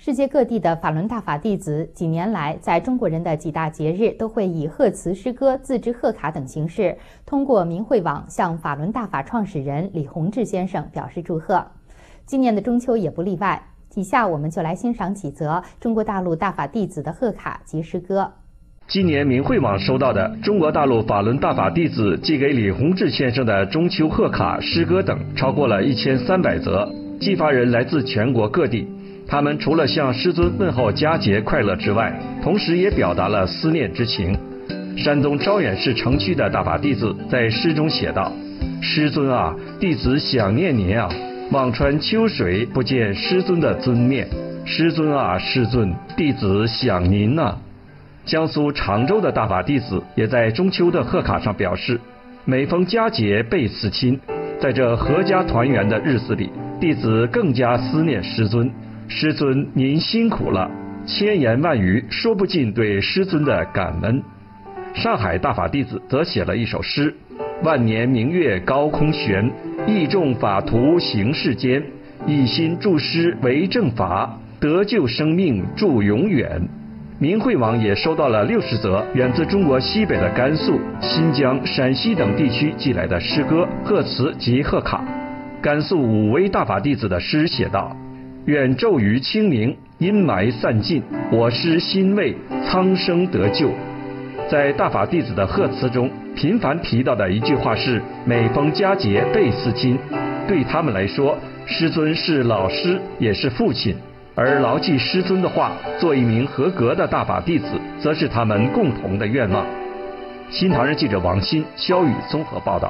世界各地的法轮大法弟子几年来，在中国人的几大节日都会以贺词、诗歌、自制贺卡等形式，通过明慧网向法轮大法创始人李洪志先生表示祝贺。今年的中秋也不例外。以下我们就来欣赏几则中国大陆大法弟子的贺卡及诗歌。 今年明慧网收到的中国大陆法轮大法弟子寄给李洪志先生的中秋贺卡、诗歌等超过了1300则，寄发人来自全国各地。他们除了向师尊问候佳节快乐之外，同时也表达了思念之情。山东招远市城区的大法弟子在诗中写道：师尊啊，弟子想念您啊，望穿秋水不见师尊的尊面。师尊啊，师尊，弟子想您啊。江苏常州的大法弟子也在中秋的贺卡上表示，每逢佳节倍思亲，在这阖家团圆的日子里，弟子更加思念师尊。师尊您辛苦了，千言万语说不尽对师尊的感恩。上海大法弟子则写了一首诗：万年明月高空悬，意重法图行世间，一心助师为正法，得救生命助永远。明慧网也收到了60则源自中国西北的甘肃、新疆、陕西等地区寄来的诗歌、贺词及贺卡。甘肃武威大法弟子的诗写道：愿骤雨清明，阴霾散尽，我师欣慰，苍生得救。在大法弟子的贺词中，频繁提到的一句话是每逢佳节倍思亲。对他们来说，师尊是老师，也是父亲，而牢记师尊的话，做一名合格的大法弟子，则是他们共同的愿望。新唐人记者王鑫、肖宇综合报道。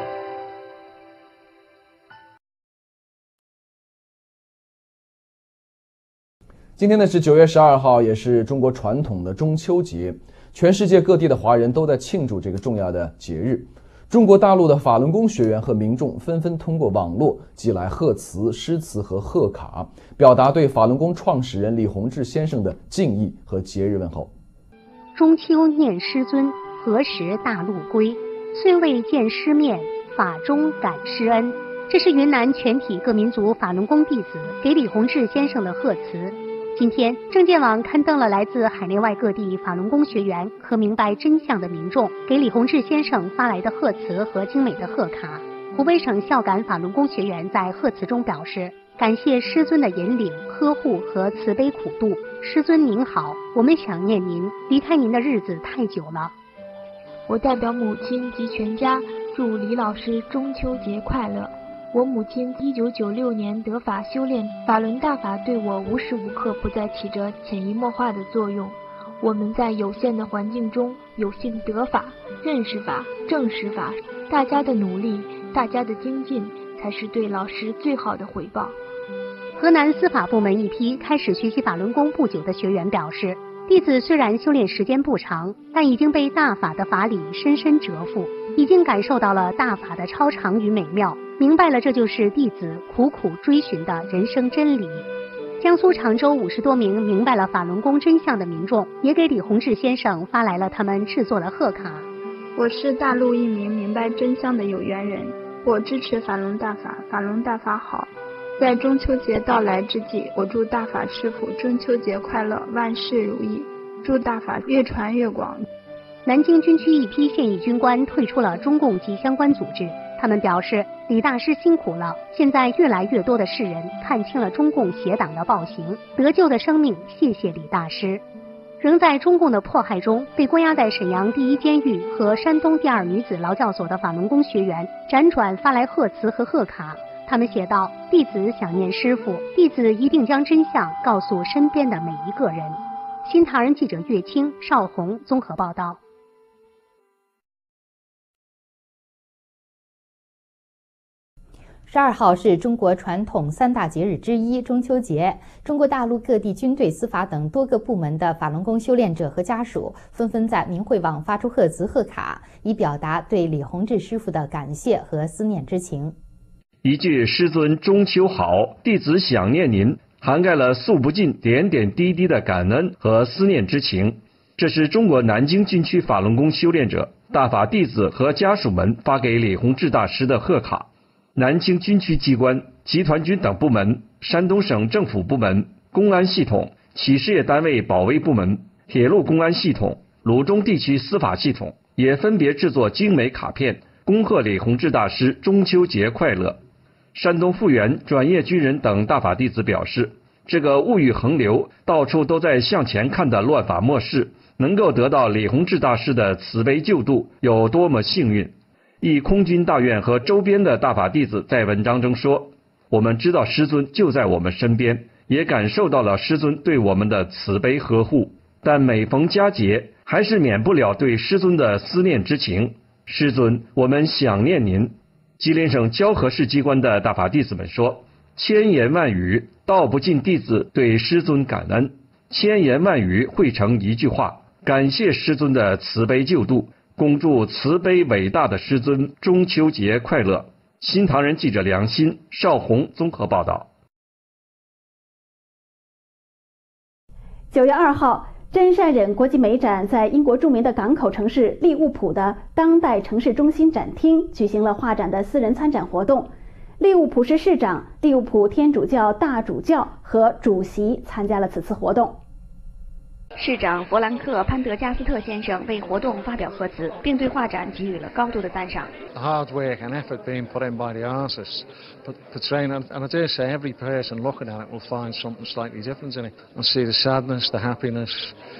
今天呢是9月12号，也是中国传统的中秋节，全世界各地的华人都在庆祝这个重要的节日。中国大陆的法轮功学员和民众纷纷通过网络寄来贺词、诗词和贺卡，表达对法轮功创始人李洪志先生的敬意和节日问候。 中秋念师尊，何时大陆归？虽未见师面，法中感师恩。这是云南全体各民族法轮功弟子给李洪志先生的贺词。今天，证件网刊登了来自海内外各地法轮功学员和明白真相的民众给李洪志先生发来的贺词和精美的贺卡。湖北省孝感法轮功学员在贺词中表示，感谢师尊的引领、呵护和慈悲苦度。师尊您好，我们想念您，离开您的日子太久了。 我代表母亲及全家祝李老师中秋节快乐。我母亲1996年得法修炼，法轮大法对我无时无刻不在起着潜移默化的作用。我们在有限的环境中有幸得法、认识法、正视法，大家的努力，大家的精进，才是对老师最好的回报。 河南司法部门一批开始学习法轮功不久的学员表示，弟子虽然修炼时间不长，但已经被大法的法理深深折服，已经感受到了大法的超常与美妙，明白了这就是弟子苦苦追寻的人生真理。江苏常州50多名明白了法轮功真相的民众也给李洪志先生发来了他们制作的贺卡。 我是大陆一名明白真相的有缘人，我支持法轮大法，法轮大法好。在中秋节到来之际，我祝大法师父中秋节快乐，万事如意，祝大法越传越广。 南京军区一批现役军官退出了中共及相关组织，他们表示，李大师辛苦了，现在越来越多的世人看清了中共邪党的暴行，得救的生命，谢谢李大师。仍在中共的迫害中被关押在沈阳第一监狱和山东第二女子劳教所的法轮功学员辗转发来贺词和贺卡。他们写道：弟子想念师父，弟子一定将真相告诉身边的每一个人。新唐人记者岳清、邵红综合报道。 12号是中国传统3大节日之一中秋节。中国大陆各地军队、司法等多个部门的法轮功修炼者和家属纷纷在明慧网发出贺词贺卡，以表达对李洪志师傅的感谢和思念之情。 一句师尊中秋好，弟子想念您，涵盖了诉不尽点点滴滴的感恩和思念之情。这是中国南京军区法轮功修炼者、大法弟子和家属们发给李洪志大师的贺卡。南京军区机关、集团军等部门、山东省政府部门、 公安系统、企事业单位保卫部门、铁路公安系统、鲁中地区司法系统也分别制作精美卡片，恭贺李洪志大师中秋节快乐。山东复员转业军人等大法弟子表示，这个物欲横流、到处都在向前看的乱法末世，能够得到李洪志大师的慈悲救度，有多么幸运。义空军大院和周边的大法弟子在文章中说，我们知道师尊就在我们身边，也感受到了师尊对我们的慈悲呵护，但每逢佳节，还是免不了对师尊的思念之情。师尊，我们想念您。吉林省蛟河市机关的大法弟子们说，千言万语道不尽弟子对师尊感恩，千言万语汇成一句话，感谢师尊的慈悲救度，恭祝慈悲伟大的师尊中秋节快乐。新唐人记者梁鑫、邵红综合报道。 9月2号，真善忍国际美展在英国著名的港口城市利物浦的当代城市中心展厅举行了画展的私人参展活动。利物浦市市长、利物浦天主教大主教和主席参加了此次活动。 市长弗兰克·潘德加斯特先生为活动发表贺词，并对画展给予了高度的赞赏。 The hard work and effort being put in by the artists, portraying, and I dare say every person looking at it will find something slightly different in it, and see the sadness, the happiness,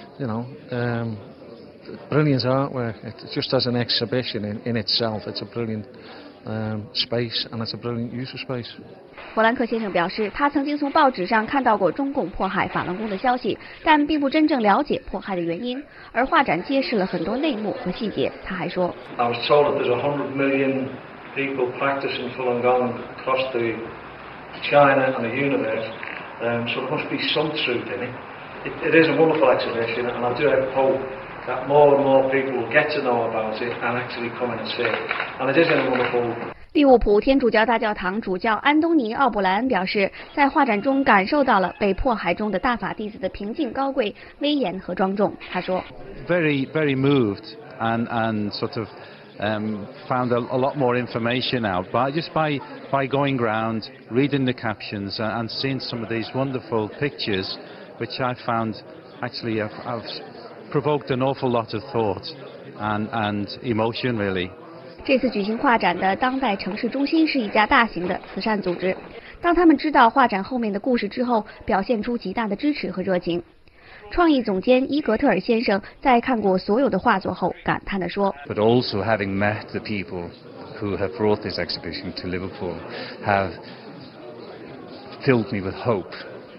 brilliant artwork. It just as an exhibition in itself, it's a brilliant space, and it's a brilliant use of space. 弗兰克先生表示，他曾经从报纸上看到过中共迫害法轮功的消息，但并不真正了解迫害的原因。而画展揭示了很多内幕和细节。他还说 I was told that there's 100 million people practicing Falun Gong across the China and the universe, so there must be some truth in it. It is a wonderful exhibition, and I do hope that more and more people will get to know about it and actually come in and see it. And it is a wonderful. 利物浦天主教大教堂主教安东尼·奥布兰表示，在画展中感受到了被迫害中的大法弟子的平静、高贵、威严和庄重。他说 ，very moved and sort of found a lot more information out by going round, reading the captions and seeing some of these wonderful pictures, which I found actually have provoked an awful lot of thought and emotion really. 这次举行画展的当代城市中心是一家大型的慈善组织。当他们知道画展后面的故事之后，表现出极大的支持和热情。创意总监伊格特尔先生在看过所有的画作后感叹地说 But also having met the people who have brought this exhibition to Liverpool have filled me with hope.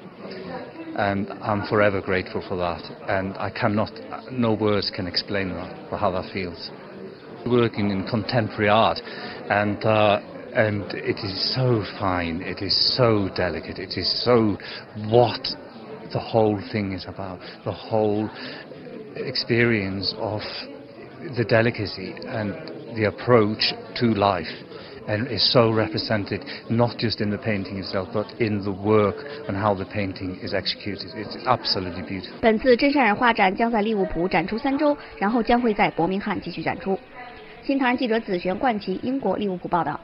And I'm forever grateful for that. And no words can explain that, how that feels. Working in contemporary art, and it is so fine, it is so delicate, it is so what the whole thing is about, the whole experience of the delicacy and the approach to life, and is so represented not just in the painting itself, but in the work and how the painting is executed. It's absolutely beautiful. 本次真善忍画展将在利物浦展出3周，然后将会在伯明翰继续展出。新唐人记者子璇、冠奇，英国利物浦报道。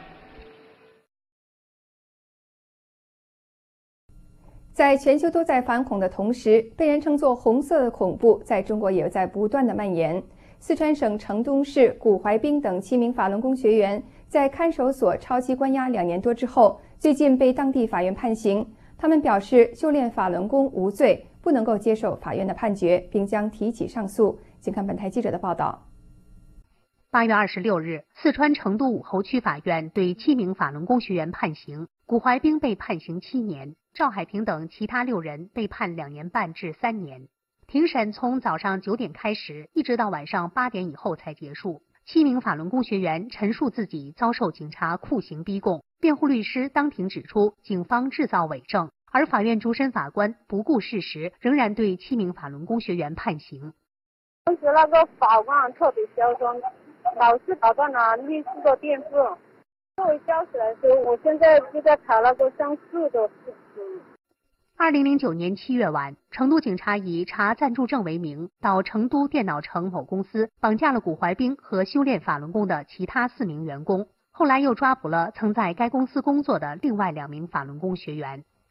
在全球都在反恐的同时，被人称作红色的恐怖在中国也在不断的蔓延。四川省成都市谷怀兵等7名法轮功学员在看守所超期关押2年多之后，最近被当地法院判刑。他们表示修炼法轮功无罪，不能够接受法院的判决，并将提起上诉。请看本台记者的报道。 8月26日，四川成都武侯区法院对7名法轮功学员判刑，谷怀兵被判刑7年，赵海平等其他6人被判2年半至3年。庭审从早上9点开始，一直到晚上8点以后才结束。7名法轮功学员陈述自己遭受警察酷刑逼供，辩护律师当庭指出警方制造伪证，而法院主审法官不顾事实，仍然对7名法轮功学员判刑。 当时那个法官特别嚣张，老是打断了律师的辩护。作为交起来说，我现在就在查那个上诉的事情。 2009年7月晚，成都警察以查暂住证为名，到成都电脑城某公司绑架了谷怀兵和修炼法轮功的其他4名员工，后来又抓捕了曾在该公司工作的另外2名法轮功学员。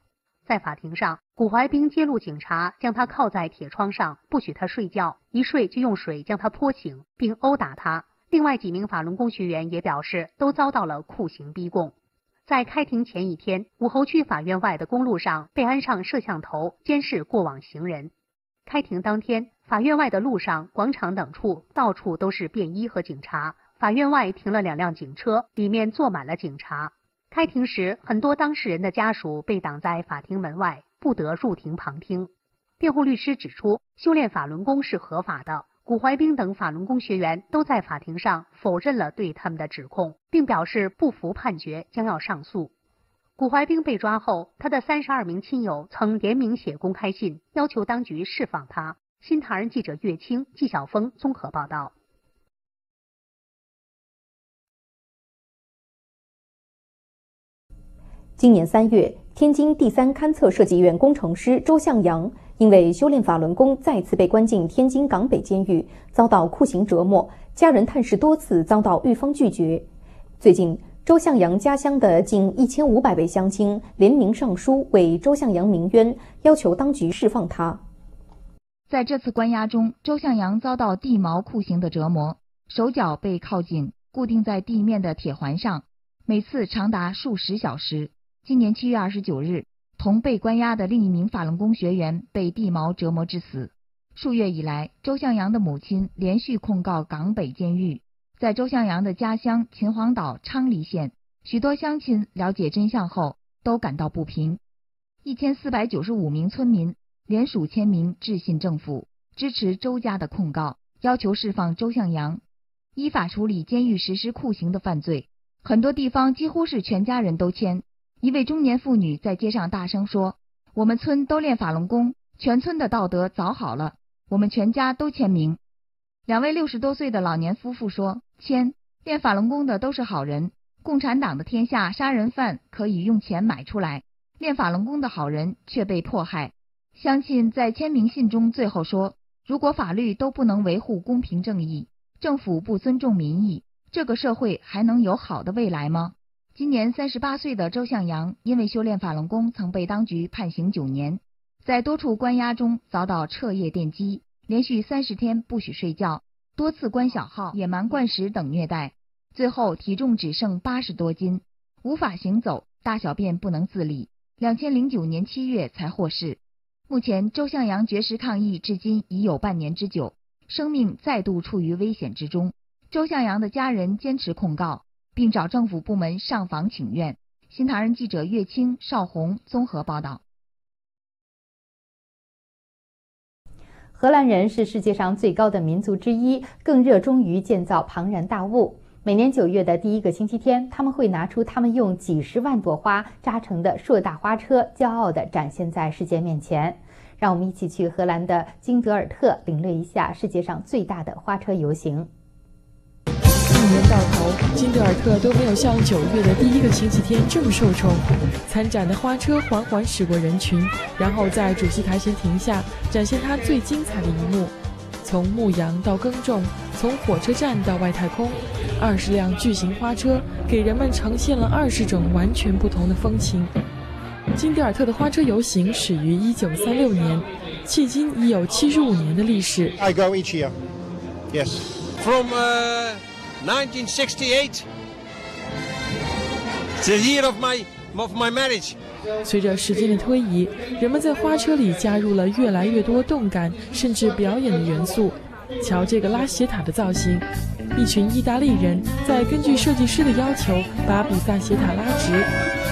在法庭上，谷怀彬揭露警察将他铐在铁窗上，不许他睡觉，一睡就用水将他泼醒，并殴打他。另外几名法轮功学员也表示，都遭到了酷刑逼供。在开庭前一天，武侯区法院外的公路上被安上摄像头，监视过往行人。开庭当天，法院外的路上、广场等处到处都是便衣和警察。法院外停了2辆警车，里面坐满了警察。开庭时，很多当事人的家属被挡在法庭门外，不得入庭旁听。辩护律师指出，修炼法轮功是合法的。谷怀彬等法轮功学员都在法庭上否认了对他们的指控，并表示不服判决，将要上诉。谷怀彬被抓后，他的32名亲友曾联名写公开信，要求当局释放他。新唐人记者岳青、纪晓峰综合报道。 今年3月，天津第3勘测设计院工程师周向阳因为修炼法轮功，再次被关进天津港北监狱，遭到酷刑折磨，家人探视多次遭到狱方拒绝。最近，周向阳家乡的近1500位乡亲联名上书为周向阳鸣冤，要求当局释放他。 在这次关押中，周向阳遭到地锚酷刑的折磨，手脚被铐紧，固定在地面的铁环上，每次长达数十小时。今年7月29日，同被关押的另一名法轮功学员被地锚折磨致死。数月以来，周向阳的母亲连续控告港北监狱。在周向阳的家乡秦皇岛昌黎县，许多乡亲了解真相后都感到不平。1495名村民联署签名致信政府，支持周家的控告，要求释放周向阳，依法处理监狱实施酷刑的犯罪。很多地方几乎是全家人都签。一位中年妇女在街上大声说：“我们村都练法轮功，全村的道德早好了，我们全家都签名。”2位60多岁的老年夫妇说：“签，练法轮功的都是好人，共产党的天下杀人犯可以用钱买出来，练法轮功的好人却被迫害。”乡亲在签名信中最后说：“如果法律都不能维护公平正义，政府不尊重民意，这个社会还能有好的未来吗？”今年38岁的周向阳因为修炼法轮功曾被当局判刑9年，在多处关押中遭到彻夜电击，连续30天不许睡觉，多次关小号、野蛮灌食等虐待，最后体重只剩80多斤，无法行走，大小便不能自理。2009年7月才获释。目前周向阳绝食抗议至今已有半年之久，生命再度处于危险之中。周向阳的家人坚持控告，并找政府部门上访请愿。新唐人记者岳青、邵红综合报道。 荷兰人是世界上最高的民族之一，更热衷于建造庞然大物。每年9月的第1个星期天，他们会拿出他们用几十万朵花扎成的硕大花车，骄傲地展现在世界面前。让我们一起去荷兰的金德尔特领略一下世界上最大的花车游行。 一年到头，金德尔特都没有像9月的第1个星期天这么受宠。参展的花车缓缓驶过人群，然后在主席台前停下，展现它最精彩的一幕。从牧羊到耕种，从火车站到外太空，20辆巨型花车给人们呈现了20种完全不同的风情。金德尔特的花车游行始于1936年，迄今已有75年的历史。 I go each year. Yes. From 1968, the year of my marriage. 随着时间的推移，人们在花车里加入了越来越多动感甚至表演的元素。瞧这个拉斜塔的造型，一群意大利人在根据设计师的要求把比萨斜塔拉直。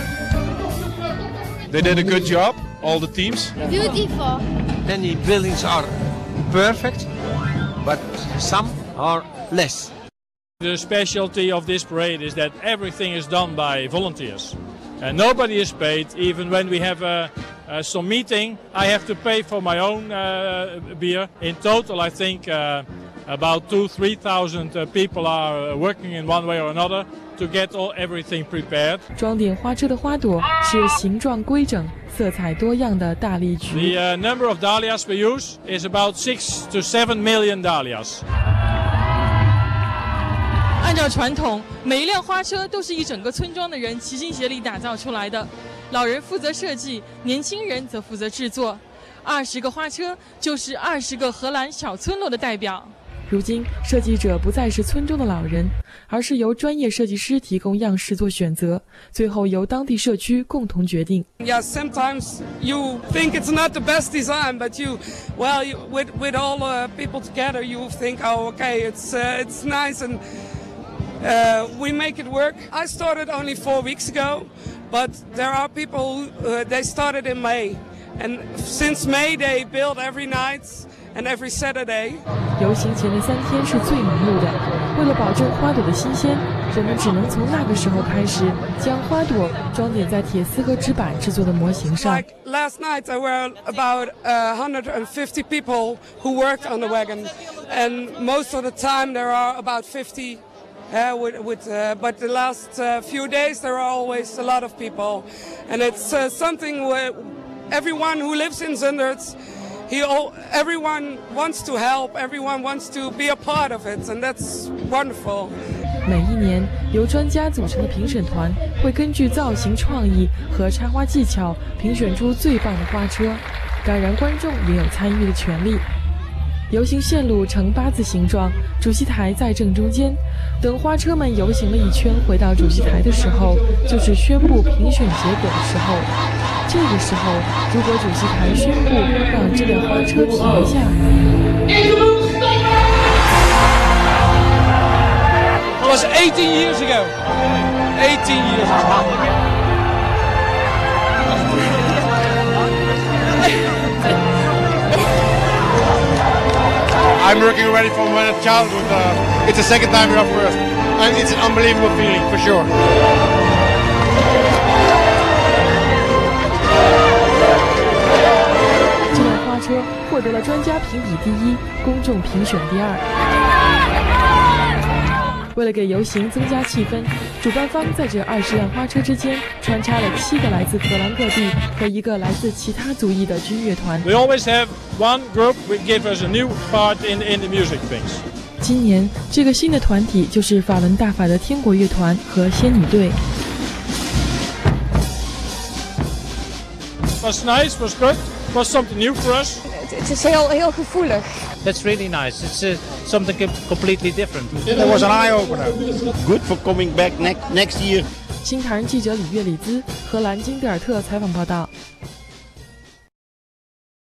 They did a good job, all the teams. Beautiful. Many buildings are perfect, but some are less. The specialty of this parade is that everything is done by volunteers. And nobody is paid. Even when we have some meeting, I have to pay for my own beer. In total, I think about 2,000-3,000 people are working in one way or another to get everything prepared. 装点花车的花朵是形状规整、色彩多样的大丽菊。 The number of dahlias we use is about 6 to 7 million dahlias. 按照传统，每一辆花车都是一整个村庄的人齐心协力打造出来的。 老人负责设计，年轻人则负责制作。20个花车就是20个荷兰小村落的代表。如今，设计者不再是村中的老人，而是由专业设计师提供样式做选择，最后由当地社区共同决定。 Yeah, sometimes you think it's not the best design, but with all people together, you think, oh, okay, it's nice and we make it work. I started only 4 weeks ago, but there are people they started in May, and since May they build every night and every Saturday. 游行前的3天是最忙碌的，为了保证花朵的新鲜，人们只能从那个时候开始将花朵装点在铁丝和纸板制作的模型上。 Like last night, there were about 150 people who worked on the wagon, and most of the time there are about 50. But the last few days there are always a lot of people, and it's something where everyone who lives in Zundert, everyone wants to help, everyone wants to be a part of it, and that's wonderful. 每一年，由专家组成的评审团会根据造型创意和插花技巧评选出最棒的花车，当然观众也有参与的权利。游行线路呈8字形状，主席台在正中间。等花车们游行了一圈，回到主席台的时候，就是宣布评选结果的时候。这个时候，如果主席台宣布让这辆花车停下， It was 18 years ago. 18 years ago. I'm working already from childhood. It's the second time we're up first, and it's an unbelievable feeling for sure. 这辆花车获得了专家评比第1，公众评选第2。为了给游行增加气氛，主办方在这20辆花车之间穿插了7个来自荷兰各地和1个来自其他族裔的军乐团。 We always have one group which give us a new part in the music things. 今年这个新的团体就是法伦大法的天国乐团和仙女队。 Was nice, was good, was something new for us. Het is heel gevoelig. That's really nice. It's something completely different. It was an eye-opener. Good for coming back next year. 新唐人记者李月里兹，荷兰金德尔特采访报道。